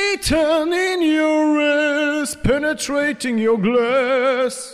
Satan in your ears, penetrating your glass.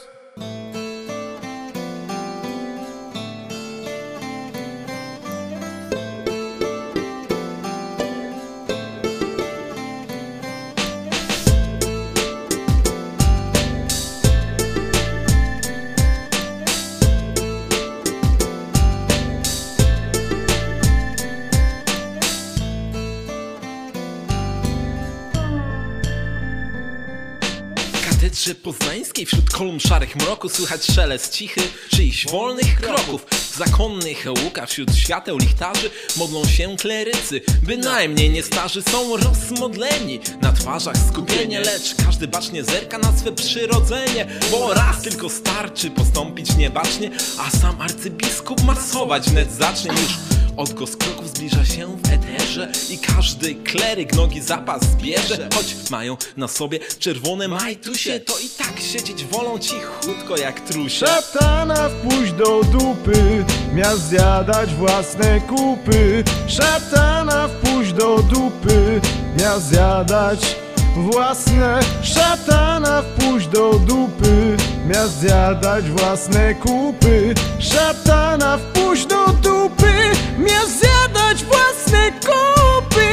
W katedrze poznańskiej wśród kolumn szarych mroku słychać szelest cichy czyichś wolnych kroków. W zakonnych łukach wśród świateł lichtarzy modlą się klerycy. Bynajmniej nie starzy, są rozmodleni, na twarzach skupienie, lecz każdy bacznie zerka na swe przyrodzenie. Bo raz tylko starczy postąpić niebacznie, a sam arcybiskup masować wnet zacznie. Już odgłos kroków zbliża się w eterze i każdy kleryk nogi zapas bierze. Choć mają na sobie czerwone majtusie, to i tak siedzieć wolą cichutko jak trusie. Szatana wpuść do dupy, miał zjadać własne kupy. Szatana wpuść do dupy, miał zjadać własne. Szatana wpuść do dupy, miał zjadać własne kupy. Szatana wpuść do dupy, miał zjadać własne kupy.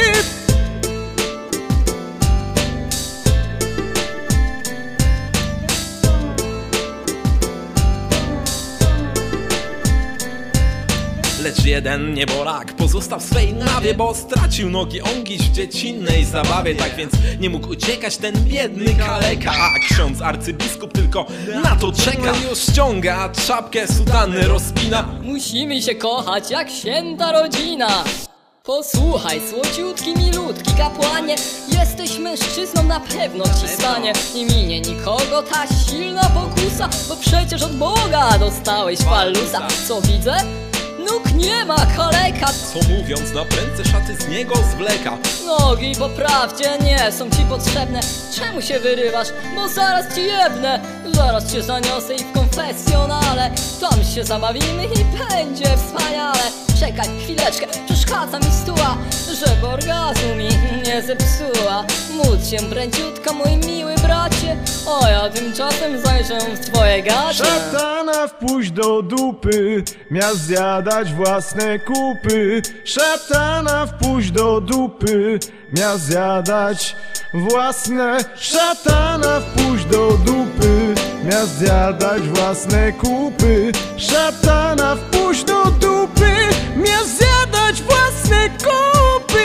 Lecz jeden nieborak pozostał w swej nawie, bo stracił nogi on gdzieś w dziecinnej zabawie. Tak więc nie mógł uciekać ten biedny kaleka, a ksiądz arcybiskup tylko na to czeka. Już ściąga czapkę, sutanny rozpina. Musimy się kochać jak święta rodzina. Posłuchaj, słodziutki, milutki kapłanie, jesteś mężczyzną, na pewno ci stanie. Nie minie nikogo ta silna pokusa, bo przecież od Boga dostałeś palusa. Co widzę? Nóg nie ma, kaleka. Co mówiąc, na prędce szaty z niego zwleka. Nogi poprawdzie nie są ci potrzebne. Czemu się wyrywasz? Bo zaraz ci jebnę. Zaraz cię zaniosę i w konfesjonale tam się zabawimy i będzie wspaniale. Czekaj chwileczkę, przeszkadza mi stuła, żeby orgazmu mi nie zepsuła. Módl się pręciutko, mój miły bracie, o ja tymczasem zajrzę w twoje gacie. Szatana wpuść do dupy, miał zjadać własne kupy. Szatana wpuść do dupy, miał zjadać własne. Szatana wpuść do dupy, miał zjadać własne kupy. Szatana wpuść do dupy, miał zjadać własne kupy.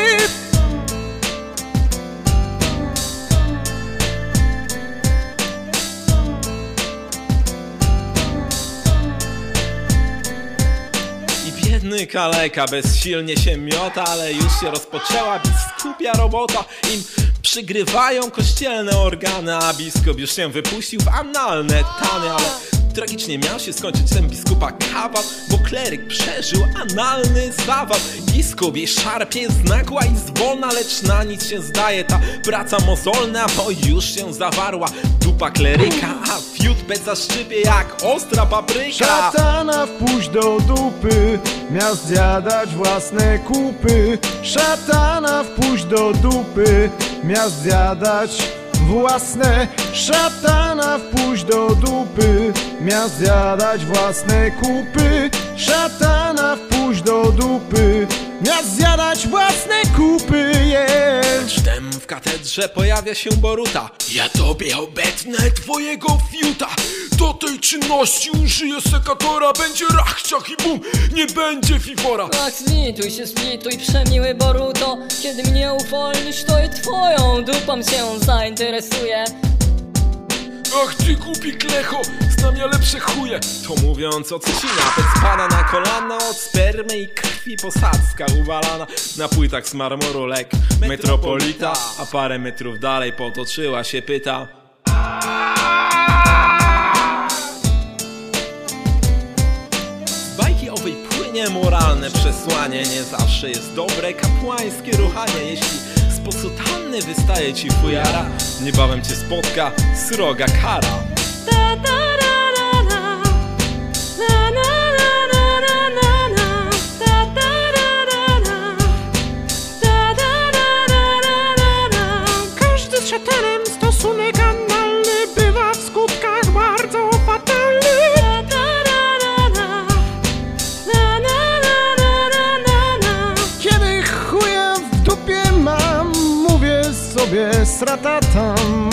Biedny kaleka bezsilnie się miota, ale już się rozpoczęła biskupia robota. Im przygrywają kościelne organy, a biskup już się wypuścił w analne tany. Ale tragicznie miał się skończyć ten biskupa kawał, bo kleryk przeżył analny zawał. Biskup jej szarpie znagła i zwolna, lecz na nic się zdaje ta praca mozolna, bo już się zawarła dupa kleryka, a fiut bez zaszczypie jak ostra papryka. Szatana wpuść do dupy, miał zjadać własne kupy. Szatana wpuść do dupy, miał zjadać własne. Szatana wpuść do dupy, miał zjadać własne kupy. Szatana wpuść do dupy, miał zjadać własne kupy, yeah. Wtem w katedrze pojawia się Boruta. Ja tobie obetnę twojego fiuta. Do tej czynności użyję sekatora. Będzie rachciach i bum, nie będzie fifora. Tak, zlituj się, zlituj, przemiły Boruto. Kiedy mnie uwolnisz, to i twoją dupą się zainteresuję. Ach ty głupi klecho, znam ja lepsze chuje. To mówiąc o Cecina, pec spada na kolana. Od spermy i krwi posadzka uwalana. Na płytach z marmuru lek metropolita, a parę metrów dalej potoczyła się pyta. Z bajki owej płynie moralne przesłanie. Nie zawsze jest dobre kapłańskie ruchanie. Jeśli z posutanny wystaje ci fujara, niebawem cię spotka sroga kara. z szatanem stosunek analny bywa w skutkach bardzo fatalny. Kiedy chuja w dupie mam, mówię sobie sratatam.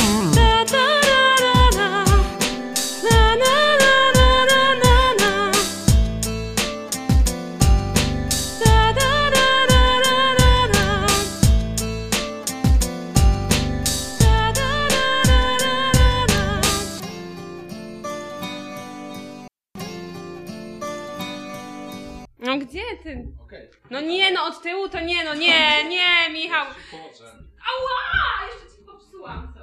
No gdzie ty? No nie, no od tyłu to nie, no nie, Michał. Ała! Jeszcze ci popsułam coś.